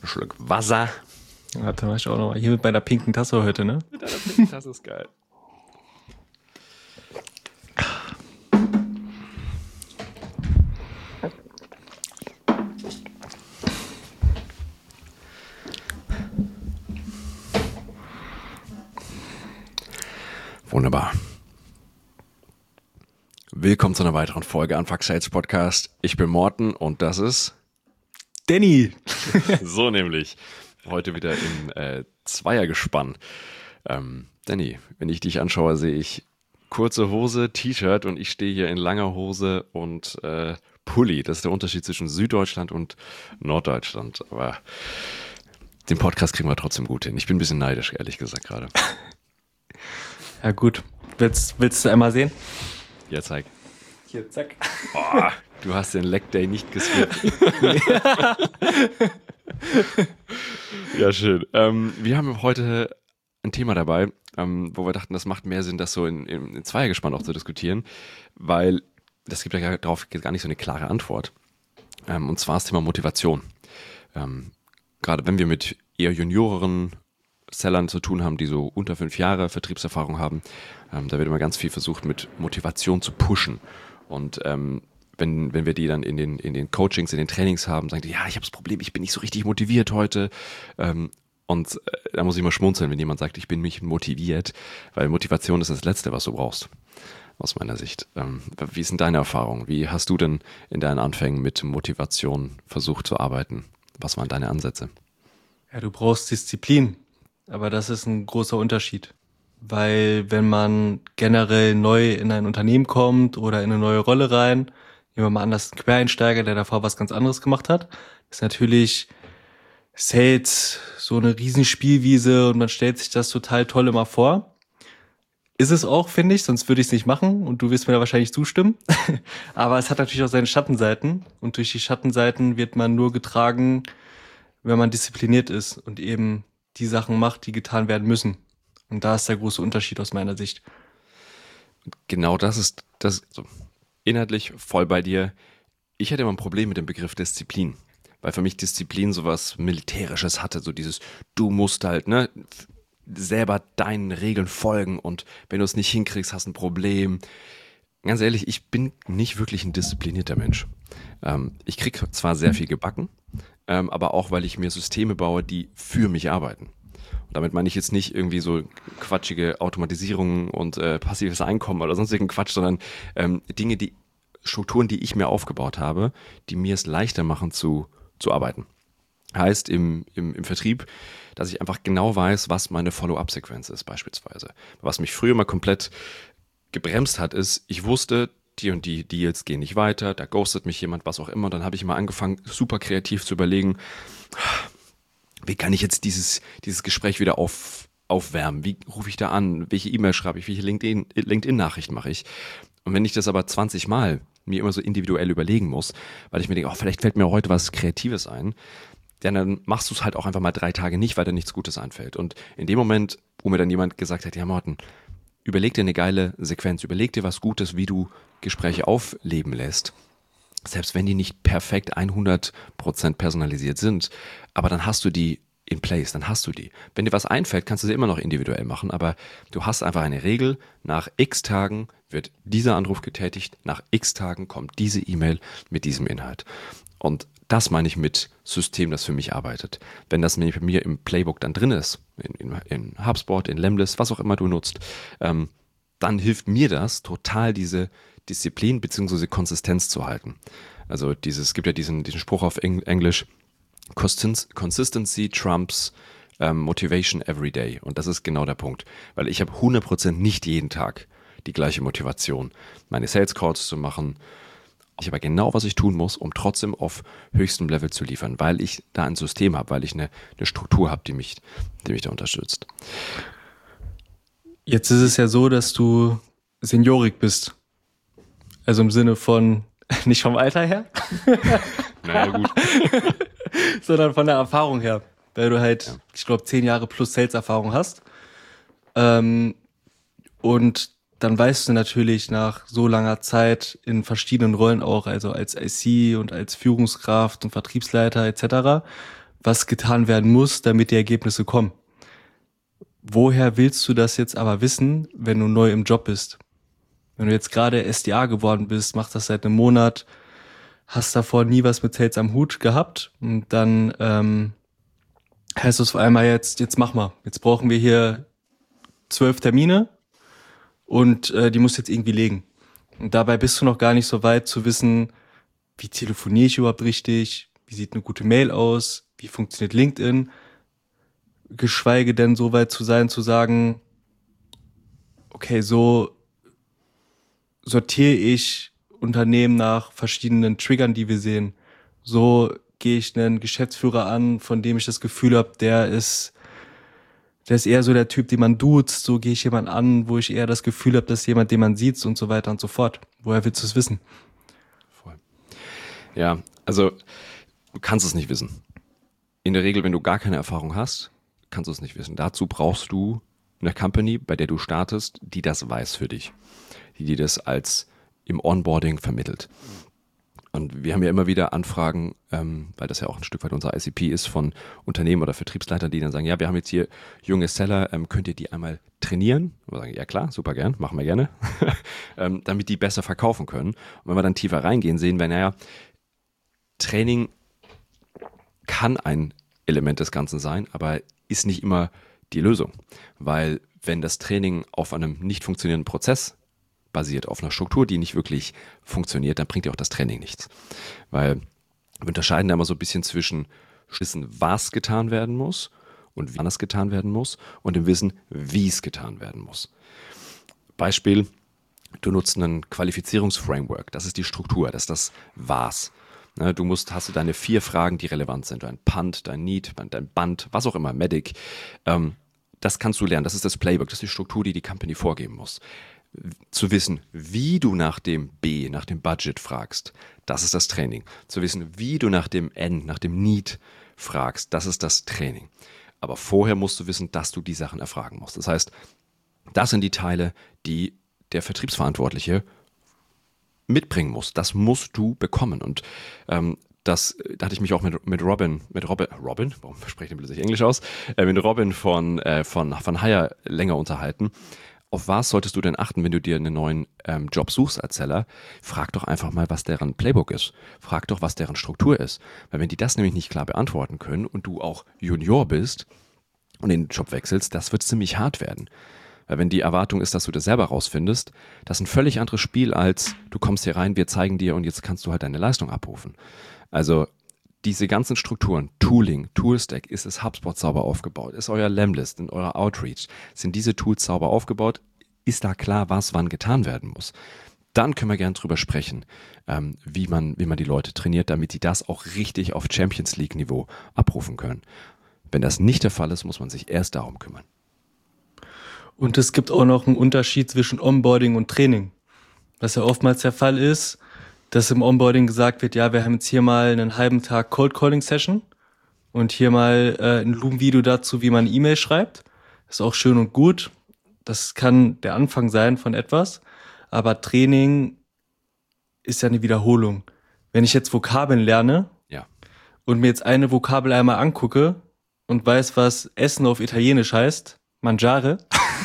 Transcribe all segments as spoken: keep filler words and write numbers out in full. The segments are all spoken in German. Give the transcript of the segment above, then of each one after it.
Ein Schluck Wasser. Warte mal, ich auch noch mal. Hier mit meiner pinken Tasse heute, ne? Mit deiner pinken Tasse ist geil. Wunderbar. Willkommen zu einer weiteren Folge Unfuck Sales Podcast. Ich bin Morten und das ist Danny. So nämlich. Heute wieder im äh, Zweiergespann. Ähm, Danny, wenn ich dich anschaue, sehe ich kurze Hose, T-Shirt und ich stehe hier in langer Hose und äh, Pulli. Das ist der Unterschied zwischen Süddeutschland und Norddeutschland. Aber den Podcast kriegen wir trotzdem gut hin. Ich bin ein bisschen neidisch, ehrlich gesagt, gerade. Ja gut. Willst, willst du einmal sehen? Ja, zeig. Hier, zack. Boah, du hast den Leg Day nicht geskippt. Ja, schön. Ähm, wir haben heute ein Thema dabei, ähm, wo wir dachten, das macht mehr Sinn, das so in, in, in Zweiergespann auch zu diskutieren, weil das gibt ja darauf gar nicht so eine klare Antwort. Ähm, und zwar das Thema Motivation. Ähm, gerade wenn wir mit eher junioreren Sellern zu tun haben, die so unter fünf Jahre Vertriebserfahrung haben, ähm, da wird immer ganz viel versucht, mit Motivation zu pushen. Und ähm, wenn, wenn wir die dann in den, in den Coachings, in den Trainings haben, sagen die, ja, ich habe das Problem, ich bin nicht so richtig motiviert heute. Ähm, und äh, da muss ich mal schmunzeln, wenn jemand sagt, ich bin nicht motiviert, weil Motivation ist das Letzte, was du brauchst, aus meiner Sicht. Ähm, wie ist denn deine Erfahrung? Wie hast du denn in deinen Anfängen mit Motivation versucht zu arbeiten? Was waren deine Ansätze? Ja, du brauchst Disziplin, aber das ist ein großer Unterschied. Weil wenn man generell neu in ein Unternehmen kommt oder in eine neue Rolle rein, nehmen wir mal an, das ist ein Quereinsteiger, der davor was ganz anderes gemacht hat, ist natürlich Sales so eine Riesenspielwiese und man stellt sich das total toll immer vor. Ist es auch, finde ich, sonst würde ich es nicht machen und du wirst mir da wahrscheinlich zustimmen. Aber es hat natürlich auch seine Schattenseiten und durch die Schattenseiten wird man nur getragen, wenn man diszipliniert ist und eben die Sachen macht, die getan werden müssen. Und da ist der große Unterschied aus meiner Sicht. Genau das ist das. So. Inhaltlich voll bei dir. Ich hatte immer ein Problem mit dem Begriff Disziplin, weil für mich Disziplin sowas Militärisches hatte, so dieses, du musst halt, ne, selber deinen Regeln folgen und wenn du es nicht hinkriegst, hast ein Problem. Ganz ehrlich, ich bin nicht wirklich ein disziplinierter Mensch. Ähm, ich krieg zwar sehr viel gebacken, ähm, aber auch, weil ich mir Systeme baue, die für mich arbeiten. Und damit meine ich jetzt nicht irgendwie so quatschige Automatisierung und äh, passives Einkommen oder sonstigen Quatsch, sondern ähm, Dinge, die Strukturen, die ich mir aufgebaut habe, die mir es leichter machen zu, zu arbeiten. Heißt im, im, im Vertrieb, dass ich einfach genau weiß, was meine Follow-up-Sequenz ist beispielsweise. Was mich früher mal komplett gebremst hat, ist, ich wusste, die und die Deals gehen nicht weiter, da ghostet mich jemand, was auch immer. Und dann habe ich mal angefangen, super kreativ zu überlegen, wie kann ich jetzt dieses, dieses Gespräch wieder auf, aufwärmen? Wie rufe ich da an? Welche E-Mail schreibe ich? Welche LinkedIn, LinkedIn-Nachricht mache ich? Und wenn ich das aber zwanzig Mal mir immer so individuell überlegen muss, weil ich mir denke, oh, vielleicht fällt mir heute was Kreatives ein, dann machst du es halt auch einfach mal drei Tage nicht, weil dir nichts Gutes einfällt. Und in dem Moment, wo mir dann jemand gesagt hat, ja Morten, überleg dir eine geile Sequenz, überleg dir was Gutes, wie du Gespräche aufleben lässt, selbst wenn die nicht perfekt hundert Prozent personalisiert sind, aber dann hast du die in place, dann hast du die. Wenn dir was einfällt, kannst du sie immer noch individuell machen, aber du hast einfach eine Regel, nach x Tagen wird dieser Anruf getätigt, nach x Tagen kommt diese E-Mail mit diesem Inhalt. Und das meine ich mit System, das für mich arbeitet. Wenn das nämlich bei mir im Playbook dann drin ist, in, in, in HubSpot, in Lemlist, was auch immer du nutzt, ähm, dann hilft mir das total, diese Disziplin bzw. Konsistenz zu halten. Also dieses, es gibt ja diesen, diesen Spruch auf Eng- Englisch, Consistency trumps ähm, Motivation every day. Und das ist genau der Punkt. Weil ich habe hundert Prozent nicht jeden Tag die gleiche Motivation, meine Sales Calls zu machen. Ich habe genau, was ich tun muss, um trotzdem auf höchstem Level zu liefern, weil ich da ein System habe, weil ich eine, eine Struktur habe, die mich, die mich da unterstützt. Jetzt ist es ja so, dass du seniorig bist. Also im Sinne von, nicht vom Alter her, Naja, gut. sondern von der Erfahrung her. Weil du halt, Ja. ich glaube, zehn Jahre plus Sales-Erfahrung hast. Ähm, und dann weißt du natürlich nach so langer Zeit in verschiedenen Rollen auch, also als I C und als Führungskraft und Vertriebsleiter et cetera, was getan werden muss, damit die Ergebnisse kommen. Woher willst du das jetzt aber wissen, wenn du neu im Job bist? Wenn du jetzt gerade S D A geworden bist, machst das seit einem Monat, hast davor nie was mit Sales am Hut gehabt und dann ähm, heißt es auf einmal jetzt, jetzt mach mal. Jetzt brauchen wir hier zwölf Termine und äh, die musst du jetzt irgendwie legen. Und dabei bist du noch gar nicht so weit zu wissen, wie telefoniere ich überhaupt richtig, wie sieht eine gute Mail aus, wie funktioniert LinkedIn, geschweige denn so weit zu sein, zu sagen, okay, so sortiere ich Unternehmen nach verschiedenen Triggern, die wir sehen. So gehe ich einen Geschäftsführer an, von dem ich das Gefühl habe, der ist der ist eher so der Typ, den man duzt. So gehe ich jemanden an, wo ich eher das Gefühl habe, dass jemand, den man sieht und so weiter und so fort. Woher willst du es wissen? Voll. Ja, also du kannst es nicht wissen. In der Regel, wenn du gar keine Erfahrung hast, kannst du es nicht wissen. Dazu brauchst du eine Company, bei der du startest, die das weiß für dich. Die dir das als im Onboarding vermittelt. Und wir haben ja immer wieder Anfragen, ähm, weil das ja auch ein Stück weit unser I C P ist, von Unternehmen oder Vertriebsleitern, die dann sagen, ja, wir haben jetzt hier junge Seller, ähm, könnt ihr die einmal trainieren? Und wir sagen, ja klar, super gern, machen wir gerne, ähm, damit die besser verkaufen können. Und wenn wir dann tiefer reingehen, sehen wir, naja, Training kann ein Element des Ganzen sein, aber ist nicht immer die Lösung. Weil wenn das Training auf einem nicht funktionierenden Prozess basiert, auf einer Struktur, die nicht wirklich funktioniert, dann bringt dir auch das Training nichts. Weil wir unterscheiden da immer so ein bisschen zwischen Wissen, was getan werden muss und wann es getan werden muss und dem Wissen, wie es getan werden muss. Beispiel, du nutzt einen Qualifizierungsframework, das ist die Struktur, das ist das Was. Du musst, hast du deine vier Fragen, die relevant sind, dein Punt, dein Need, dein Band, was auch immer, Medic, das kannst du lernen, das ist das Playbook, das ist die Struktur, die die Company vorgeben muss. Zu wissen, wie du nach dem B, nach dem Budget fragst, das ist das Training. Zu wissen, wie du nach dem N, nach dem Need fragst, das ist das Training. Aber vorher musst du wissen, dass du die Sachen erfragen musst. Das heißt, das sind die Teile, die der Vertriebsverantwortliche mitbringen muss. Das musst du bekommen. Und ähm, das, da hatte ich mich auch mit, mit Robin, mit Robin, Robin, warum spreche ich plötzlich Englisch aus, äh, mit Robin von, äh, von, von Hire länger unterhalten. Auf was solltest du denn achten, wenn du dir einen neuen ähm, Job suchst als Seller? Frag doch einfach mal, was deren Playbook ist. Frag doch, was deren Struktur ist. Weil wenn die das nämlich nicht klar beantworten können und du auch Junior bist und den Job wechselst, das wird ziemlich hart werden. Weil wenn die Erwartung ist, dass du das selber rausfindest, das ist ein völlig anderes Spiel als du kommst hier rein, wir zeigen dir und jetzt kannst du halt deine Leistung abrufen. Also diese ganzen Strukturen, Tooling, Toolstack, ist es HubSpot sauber aufgebaut? Ist euer Lemlist in eurer Outreach? Sind diese Tools sauber aufgebaut? Ist da klar, was wann getan werden muss? Dann können wir gerne drüber sprechen, ähm, wie man, wie man die Leute trainiert, damit die das auch richtig auf Champions League Niveau abrufen können. Wenn das nicht der Fall ist, muss man sich erst darum kümmern. Und es gibt auch noch einen Unterschied zwischen Onboarding und Training. Was ja oftmals der Fall ist, dass im Onboarding gesagt wird, ja, wir haben jetzt hier mal einen halben Tag Cold Calling Session und hier mal äh, ein Loom-Video dazu, wie man E-Mail schreibt. Das ist auch schön und gut. Das kann der Anfang sein von etwas. Aber Training ist ja eine Wiederholung. Wenn ich jetzt Vokabeln lerne ja. und mir jetzt eine Vokabel einmal angucke und weiß, was Essen auf Italienisch heißt, Mangiare,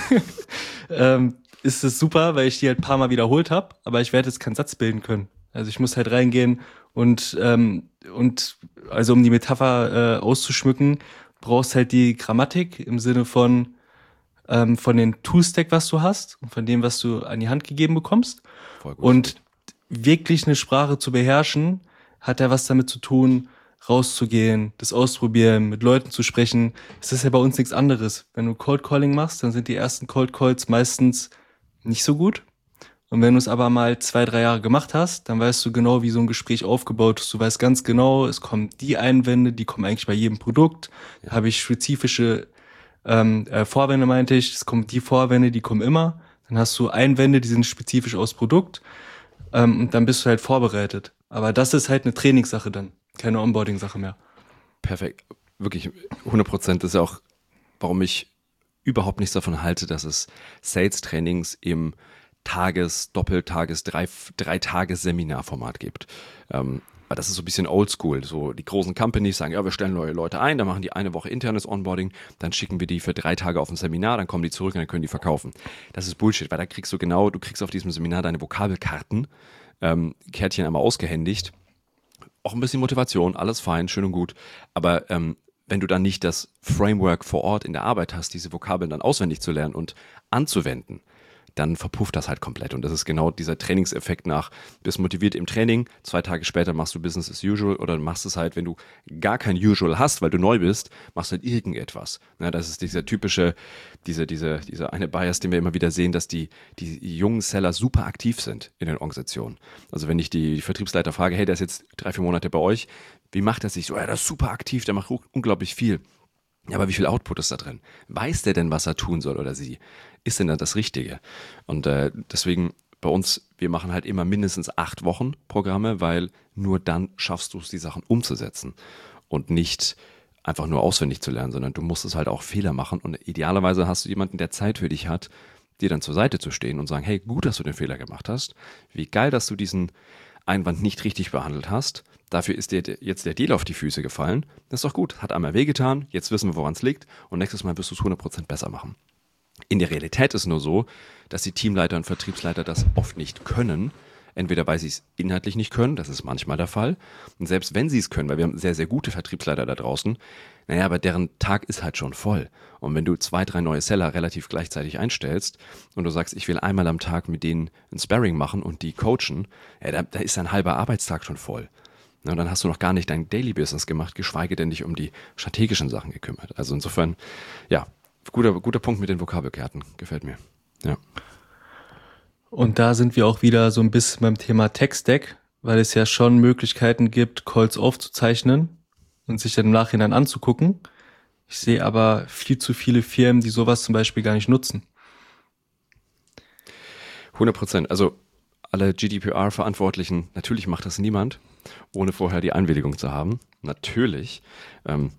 ähm, ist es super, weil ich die halt ein paar Mal wiederholt habe, aber ich werde jetzt keinen Satz bilden können. Also ich muss halt reingehen und ähm, und also um die Metapher äh, auszuschmücken, brauchst halt die Grammatik im Sinne von ähm, von den Toolstack, was du hast und von dem, was du an die Hand gegeben bekommst. Voll gut. Und wirklich eine Sprache zu beherrschen, hat ja was damit zu tun, rauszugehen, das ausprobieren, mit Leuten zu sprechen. Es ist ja bei uns nichts anderes. Wenn du Cold Calling machst, dann sind die ersten Cold Calls meistens nicht so gut. Und wenn du es aber mal zwei, drei Jahre gemacht hast, dann weißt du genau, wie so ein Gespräch aufgebaut ist. Du weißt ganz genau, es kommen die Einwände, die kommen eigentlich bei jedem Produkt. Da habe ich spezifische ähm, äh, Vorwände, meinte ich. Es kommen die Vorwände, die kommen immer. Dann hast du Einwände, die sind spezifisch aufs Produkt. Ähm, und dann bist du halt vorbereitet. Aber das ist halt eine Trainingssache dann, keine Onboarding-Sache mehr. Perfekt. Wirklich hundert Prozent. Das ist ja auch, warum ich überhaupt nichts davon halte, dass es Sales-Trainings im Tages-, Doppeltages-, drei, drei Tages-Seminarformat gibt. Ähm, Aber das ist so ein bisschen oldschool. So die großen Companies sagen, ja, wir stellen neue Leute ein, dann machen die eine Woche internes Onboarding, dann schicken wir die für drei Tage auf ein Seminar, dann kommen die zurück und dann können die verkaufen. Das ist Bullshit, weil da kriegst du genau, du kriegst auf diesem Seminar deine Vokabelkarten, ähm, Kärtchen einmal ausgehändigt, auch ein bisschen Motivation, alles fein, schön und gut, aber ähm, wenn du dann nicht das Framework vor Ort in der Arbeit hast, diese Vokabeln dann auswendig zu lernen und anzuwenden, dann verpufft das halt komplett. Und das ist genau dieser Trainingseffekt nach, bist motiviert im Training, zwei Tage später machst du Business as usual oder machst es halt, wenn du gar kein Usual hast, weil du neu bist, machst du halt irgendetwas. Ja, das ist dieser typische, diese, diese, dieser eine Bias, den wir immer wieder sehen, dass die, die jungen Seller super aktiv sind in den Organisationen. Also wenn ich die Vertriebsleiter frage, hey, der ist jetzt drei, vier Monate bei euch, wie macht er sich so? Ja, der ist super aktiv, der macht unglaublich viel. Ja, aber wie viel Output ist da drin? Weiß der denn, was er tun soll oder sie? Ist denn da das Richtige? Und äh, deswegen bei uns, wir machen halt immer mindestens acht Wochen Programme, weil nur dann schaffst du es, die Sachen umzusetzen und nicht einfach nur auswendig zu lernen, sondern du musst es halt auch Fehler machen und idealerweise hast du jemanden, der Zeit für dich hat, dir dann zur Seite zu stehen und sagen, hey, gut, dass du den Fehler gemacht hast. Wie geil, dass du diesen Einwand nicht richtig behandelt hast. Dafür ist dir jetzt der Deal auf die Füße gefallen. Das ist doch gut. Hat einmal wehgetan. Jetzt wissen wir, woran es liegt. Und nächstes Mal wirst du es hundert Prozent besser machen. In der Realität ist nur so, dass die Teamleiter und Vertriebsleiter das oft nicht können. Entweder weil sie es inhaltlich nicht können, das ist manchmal der Fall. Und selbst wenn sie es können, weil wir haben sehr, sehr gute Vertriebsleiter da draußen, naja, aber deren Tag ist halt schon voll. Und wenn du zwei, drei neue Seller relativ gleichzeitig einstellst und du sagst, ich will einmal am Tag mit denen ein Sparring machen und die coachen, ja, da, da ist ein halber Arbeitstag schon voll. Und dann hast du noch gar nicht dein Daily Business gemacht, geschweige denn dich um die strategischen Sachen gekümmert. Also insofern, ja, guter, guter Punkt mit den Vokabelkarten, gefällt mir. Ja. Und da sind wir auch wieder so ein bisschen beim Thema Tech-Stack, weil es ja schon Möglichkeiten gibt, Calls aufzuzeichnen und sich dann im Nachhinein anzugucken. Ich sehe aber viel zu viele Firmen, die sowas zum Beispiel gar nicht nutzen. hundert Prozent. Also alle G D P R-Verantwortlichen, natürlich macht das niemand, ohne vorher die Einwilligung zu haben. Natürlich. Ähm,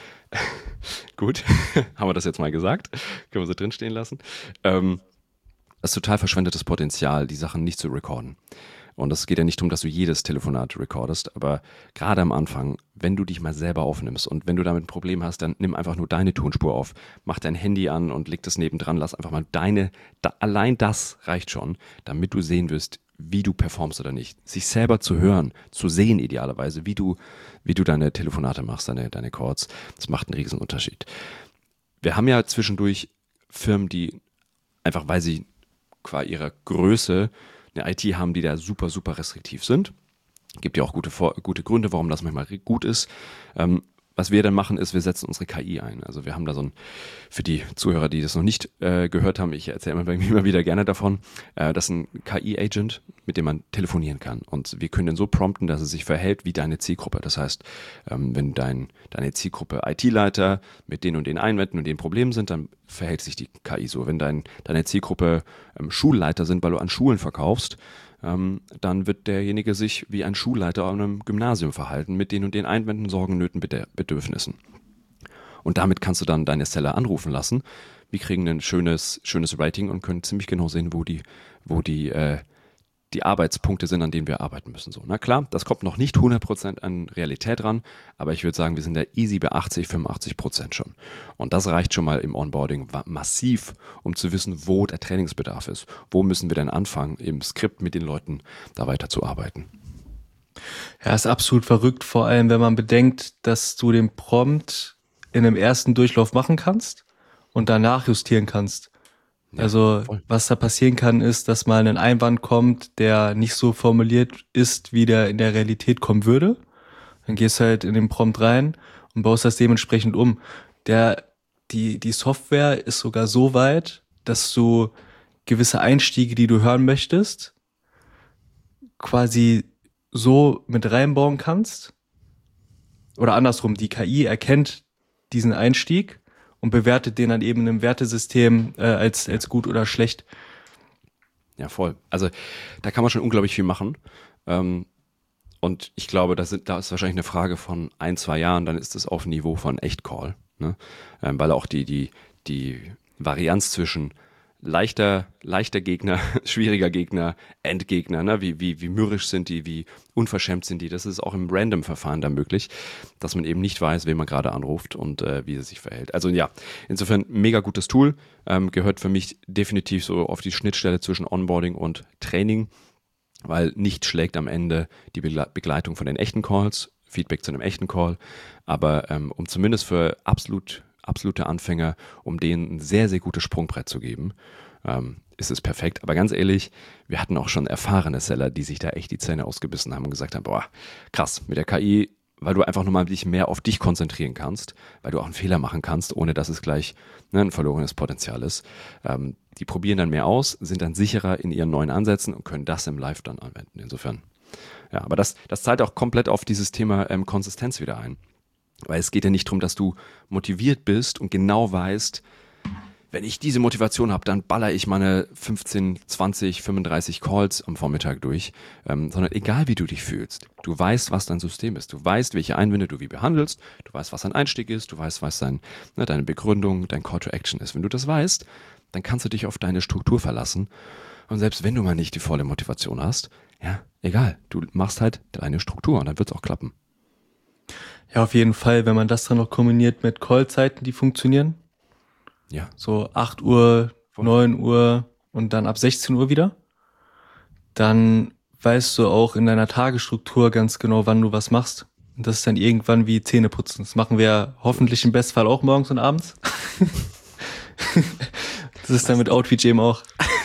gut, haben wir das jetzt mal gesagt. Können wir so drinstehen lassen. Ähm, das ist total verschwendetes Potenzial, die Sachen nicht zu recorden. Und es geht ja nicht darum, dass du jedes Telefonat recordest, aber gerade am Anfang, wenn du dich mal selber aufnimmst und wenn du damit ein Problem hast, dann nimm einfach nur deine Tonspur auf, mach dein Handy an und leg das nebendran, lass einfach mal deine, da, allein das reicht schon, damit du sehen wirst, wie du performst oder nicht. Sich selber zu hören, zu sehen idealerweise, wie du, wie du deine Telefonate machst, deine, deine Calls, das macht einen riesen Unterschied. Wir haben ja zwischendurch Firmen, die einfach, weil sie qua ihrer Größe eine I T haben, die da super, super restriktiv sind. Gibt ja auch gute, gute Gründe, warum das manchmal gut ist. Ähm, was wir dann machen, ist, wir setzen unsere K I ein. Also wir haben da so ein, für die Zuhörer, die das noch nicht äh, gehört haben, ich erzähle immer, immer wieder gerne davon, äh, das ist ein K I-Agent, mit dem man telefonieren kann. Und wir können den so prompten, dass es sich verhält wie deine Zielgruppe. Das heißt, ähm, wenn dein, deine Zielgruppe I T-Leiter mit den und den Einwänden und den Problemen sind, dann verhält sich die K I so. Wenn dein, deine Zielgruppe ähm, Schulleiter sind, weil du an Schulen verkaufst, ähm, dann wird derjenige sich wie ein Schulleiter an einem Gymnasium verhalten mit den und den Einwänden, Sorgen, Nöten, Bedürfnissen. Und damit kannst du dann deine Seller anrufen lassen. Wir kriegen ein schönes, schönes Rating und können ziemlich genau sehen, wo die, wo die, äh, die Arbeitspunkte sind, an denen wir arbeiten müssen. So, na klar, das kommt noch nicht hundert Prozent an Realität ran, aber ich würde sagen, wir sind da easy bei achtzig, fünfundachtzig Prozent schon. Und das reicht schon mal im Onboarding massiv, um zu wissen, wo der Trainingsbedarf ist. Wo müssen wir denn anfangen, im Skript mit den Leuten da weiter zu arbeiten. Ja, ist absolut verrückt, vor allem wenn man bedenkt, dass du den Prompt in einem ersten Durchlauf machen kannst und danach justieren kannst. Ja, also voll. Was da passieren kann, ist, dass mal ein Einwand kommt, der nicht so formuliert ist, wie der in der Realität kommen würde. Dann gehst du halt in den Prompt rein und baust das dementsprechend um. Der, die, die Software ist sogar so weit, dass du gewisse Einstiege, die du hören möchtest, quasi so mit reinbauen kannst. Oder andersrum, die K I erkennt diesen Einstieg und bewertet den dann eben im Wertesystem äh, als, als gut oder schlecht. Ja, voll. Also da kann man schon unglaublich viel machen. Ähm, und ich glaube, das, sind, da ist wahrscheinlich eine Frage von ein, zwei Jahren, dann ist es auf Niveau von Echtcall. Ne? Ähm, weil auch die, die, die Varianz zwischen leichter, leichter Gegner, schwieriger Gegner, Endgegner, ne? wie, wie, wie mürrisch sind die, wie unverschämt sind die. Das ist auch im Random-Verfahren da möglich, dass man eben nicht weiß, wen man gerade anruft und äh, wie er sich verhält. Also ja, insofern mega gutes Tool, ähm, gehört für mich definitiv so auf die Schnittstelle zwischen Onboarding und Training, weil nicht schlägt am Ende die Begle- Begleitung von den echten Calls, Feedback zu einem echten Call, aber ähm, um zumindest für absolut absolute Anfänger, um denen ein sehr, sehr gutes Sprungbrett zu geben, ähm, ist es perfekt. Aber ganz ehrlich, wir hatten auch schon erfahrene Seller, die sich da echt die Zähne ausgebissen haben und gesagt haben, boah, krass, mit der K I, weil du einfach nochmal dich mehr auf dich konzentrieren kannst, weil du auch einen Fehler machen kannst, ohne dass es gleich ne, ein verlorenes Potenzial ist. Ähm, die probieren dann mehr aus, sind dann sicherer in ihren neuen Ansätzen und können das im Live dann anwenden. Insofern, ja, aber das, das zahlt auch komplett auf dieses Thema ähm, Konsistenz wieder ein. Weil es geht ja nicht darum, dass du motiviert bist und genau weißt, wenn ich diese Motivation habe, dann baller ich meine fünfzehn, zwanzig, fünfunddreißig Calls am Vormittag durch, ähm, sondern egal wie du dich fühlst, du weißt, was dein System ist, du weißt, welche Einwände du wie behandelst, du weißt, was dein Einstieg ist, du weißt, was dein, ne, deine Begründung, dein Call to Action ist. Wenn du das weißt, dann kannst du dich auf deine Struktur verlassen und selbst wenn du mal nicht die volle Motivation hast, ja, egal, du machst halt deine Struktur und dann wird es auch klappen. Ja, auf jeden Fall, wenn man das dann noch kombiniert mit Callzeiten, die funktionieren. Ja. So acht Uhr, Voll. neun Uhr und dann ab sechzehn Uhr wieder. Dann weißt du auch in deiner Tagesstruktur ganz genau, wann du was machst. Und das ist dann irgendwann wie Zähneputzen. Das machen wir hoffentlich im Bestfall auch morgens und abends. Das ist dann mit Outreach eben auch.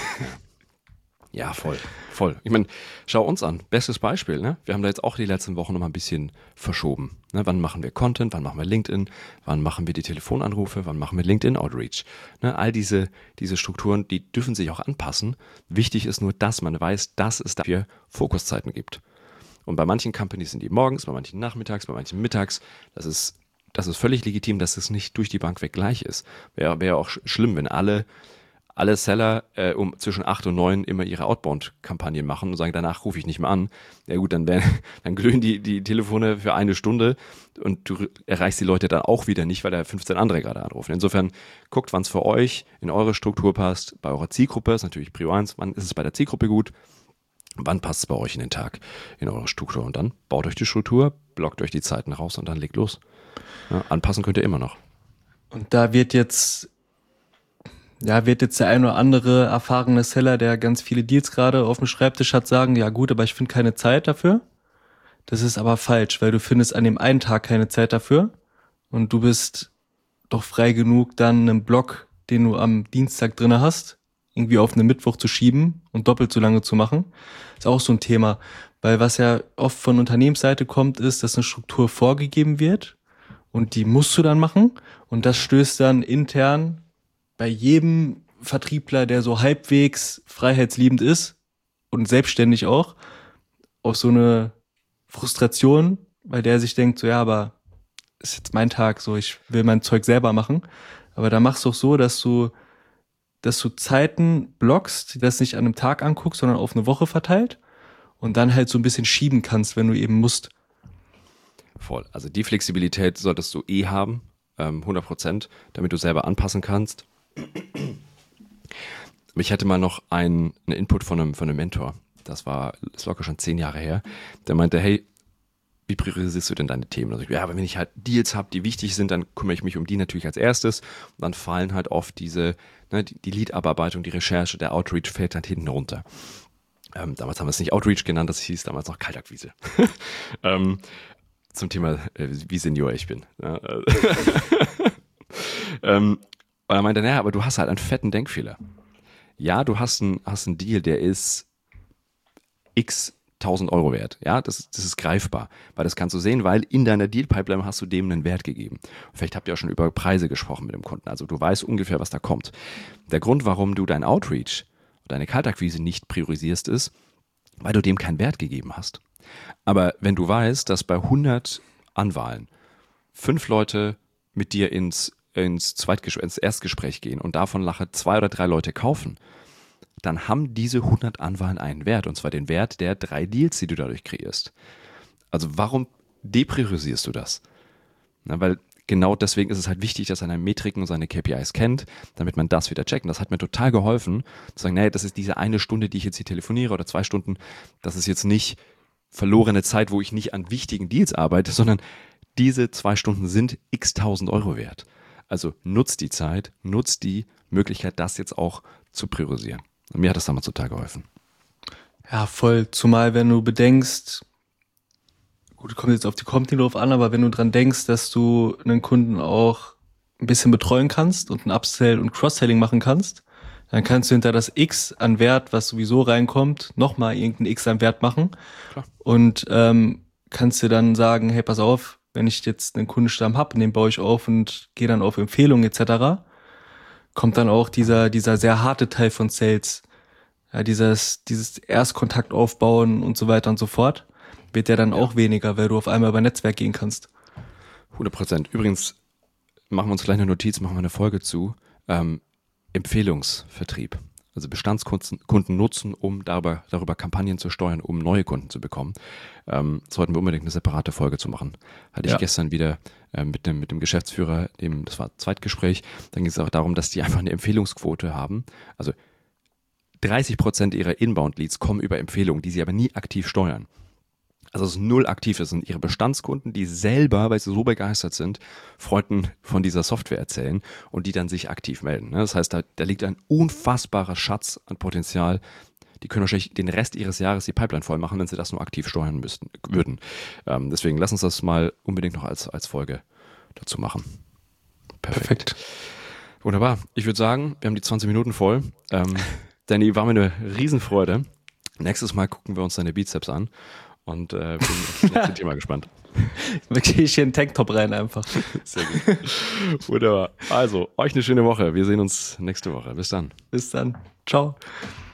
Ja, voll, voll. Ich meine, schau uns an. Bestes Beispiel, ne? Wir haben da jetzt auch die letzten Wochen noch mal ein bisschen verschoben. Ne? Wann machen wir Content? Wann machen wir LinkedIn? Wann machen wir die Telefonanrufe? Wann machen wir LinkedIn Outreach? Ne? All diese, diese Strukturen, die dürfen sich auch anpassen. Wichtig ist nur, dass man weiß, dass es dafür Fokuszeiten gibt. Und bei manchen Companies sind die morgens, bei manchen nachmittags, bei manchen mittags. Das ist, das ist völlig legitim, dass es nicht durch die Bank weg gleich ist. Wäre wär auch sch- schlimm, wenn alle alle Seller äh, um zwischen acht und neun immer ihre Outbound-Kampagnen machen und sagen, danach rufe ich nicht mehr an. Ja gut, dann, wär, dann glühen die, die Telefone für eine Stunde und du erreichst die Leute dann auch wieder nicht, weil da fünfzehn andere gerade anrufen. Insofern guckt, wann es für euch in eure Struktur passt. Bei eurer Zielgruppe ist natürlich Prio eins, wann ist es bei der Zielgruppe gut? Wann passt es bei euch in den Tag, in eurer Struktur? Und dann baut euch die Struktur, blockt euch die Zeiten raus und dann legt los. Ja, anpassen könnt ihr immer noch. Und da wird jetzt Ja, wird jetzt der ein oder andere erfahrene Seller, der ganz viele Deals gerade auf dem Schreibtisch hat, sagen, ja gut, aber ich finde keine Zeit dafür. Das ist aber falsch, weil du findest an dem einen Tag keine Zeit dafür und du bist doch frei genug, dann einen Block, den du am Dienstag drinne hast, irgendwie auf einen Mittwoch zu schieben und doppelt so lange zu machen. Ist auch so ein Thema, weil was ja oft von Unternehmensseite kommt, ist, dass eine Struktur vorgegeben wird und die musst du dann machen und das stößt dann intern bei jedem Vertriebler, der so halbwegs freiheitsliebend ist und selbstständig auch, auf so eine Frustration, weil der sich denkt, so ja, aber ist jetzt mein Tag, so ich will mein Zeug selber machen. Aber da machst du auch so, dass du, dass du Zeiten blockst, die das nicht an einem Tag anguckst, sondern auf eine Woche verteilt und dann halt so ein bisschen schieben kannst, wenn du eben musst. Voll. Also die Flexibilität solltest du eh haben, ähm, hundert Prozent, damit du selber anpassen kannst. Ich hatte mal noch einen, einen Input von einem, von einem Mentor, das war ist locker schon zehn Jahre her, der meinte, hey, wie priorisierst du denn deine Themen? Also ich, ja, aber wenn ich halt Deals habe, die wichtig sind, dann kümmere ich mich um die natürlich als erstes und dann fallen halt oft diese, ne, die, die Lead-Abarbeitung, die Recherche, der Outreach fällt halt hinten runter. Ähm, damals haben wir es nicht Outreach genannt, das hieß damals noch Kaltakquise. ähm, zum Thema, äh, wie Senior ich bin. Ja, äh, ähm, und er meinte, naja, aber du hast halt einen fetten Denkfehler. Ja, du hast einen, hast einen Deal, der ist x tausend Euro wert. Ja, das, das ist greifbar, weil das kannst du sehen, weil in deiner Deal-Pipeline hast du dem einen Wert gegeben. Vielleicht habt ihr auch schon über Preise gesprochen mit dem Kunden, also du weißt ungefähr, was da kommt. Der Grund, warum du dein Outreach, deine Kaltakquise nicht priorisierst, ist, weil du dem keinen Wert gegeben hast. Aber wenn du weißt, dass bei hundert Anwahlen fünf Leute mit dir ins, ins, Zweitgespräch, ins Erstgespräch gehen und davon nachher zwei oder drei Leute kaufen, dann haben diese hundert Anwahlen einen Wert, und zwar den Wert der drei Deals, die du dadurch kreierst. Also warum depriorisierst du das? Na, weil genau deswegen ist es halt wichtig, dass er seine Metriken und seine K P Is kennt, damit man das wieder checkt. Und das hat mir total geholfen, zu sagen, naja, das ist diese eine Stunde, die ich jetzt hier telefoniere oder zwei Stunden, das ist jetzt nicht verlorene Zeit, wo ich nicht an wichtigen Deals arbeite, sondern diese zwei Stunden sind x tausend Euro wert. Also nutzt die Zeit, nutzt die Möglichkeit, das jetzt auch zu priorisieren. Und mir hat das damals total geholfen. Ja, voll. Zumal, wenn du bedenkst, gut, kommt jetzt auf die Company drauf an, aber wenn du dran denkst, dass du einen Kunden auch ein bisschen betreuen kannst und ein Upsell und Cross-Selling machen kannst, dann kannst du hinter das X an Wert, was sowieso reinkommt, nochmal irgendein X an Wert machen. Klar. Und ähm, kannst dir dann sagen, hey, pass auf, wenn ich jetzt einen Kundenstamm habe, den baue ich auf und gehe dann auf Empfehlungen et cetera, kommt dann auch dieser dieser sehr harte Teil von Sales, ja, dieses dieses Erstkontakt aufbauen und so weiter und so fort, wird ja dann ja. auch weniger, weil du auf einmal über Netzwerk gehen kannst. hundert Prozent. Übrigens, machen wir uns gleich eine Notiz, machen wir eine Folge zu. Ähm, Empfehlungsvertrieb. Also Bestandskunden Kunden nutzen, um darüber, darüber Kampagnen zu steuern, um neue Kunden zu bekommen. Ähm, sollten wir unbedingt eine separate Folge zu machen. Hatte ich ja. gestern wieder äh, mit, dem, mit dem Geschäftsführer, dem, das war ein Zweitgespräch, dann ging es auch darum, dass die einfach eine Empfehlungsquote haben. Also dreißig Prozent ihrer Inbound-Leads kommen über Empfehlungen, die sie aber nie aktiv steuern. Also es ist null aktiv, das sind ihre Bestandskunden, die selber, weil sie so begeistert sind, Freunden von dieser Software erzählen und die dann sich aktiv melden. Das heißt, da, da liegt ein unfassbarer Schatz an Potenzial. Die können wahrscheinlich den Rest ihres Jahres die Pipeline voll machen, wenn sie das nur aktiv steuern müssten, würden. Ähm, deswegen lass uns das mal unbedingt noch als, als Folge dazu machen. Perfekt. Perfekt. Wunderbar. Ich würde sagen, wir haben die zwanzig Minuten voll. Ähm, Danny, war mir eine Riesenfreude. Nächstes Mal gucken wir uns deine Bizeps an. Und äh, bin auf das nächste Thema gespannt. Da gehe ich hier in den Tanktop rein einfach. Sehr gut. Wunderbar. Also, euch eine schöne Woche. Wir sehen uns nächste Woche. Bis dann. Bis dann. Ciao.